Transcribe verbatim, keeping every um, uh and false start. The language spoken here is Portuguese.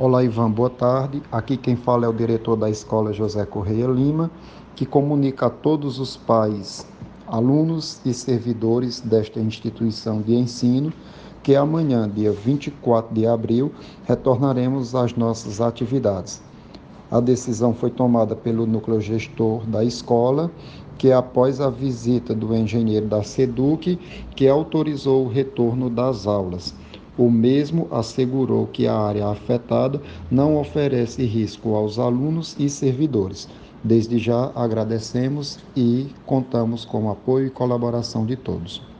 Olá, Ivan, boa tarde. Aqui quem fala é o diretor da Escola José Correia Lima, que comunica a todos os pais, alunos e servidores desta instituição de ensino que amanhã, dia vinte e quatro de abril, retornaremos às nossas atividades. A decisão foi tomada pelo núcleo gestor da escola, que após a visita do engenheiro da SEDUC, que autorizou o retorno das aulas. O mesmo assegurou que a área afetada não oferece risco aos alunos e servidores. Desde já agradecemos e contamos com o apoio e colaboração de todos.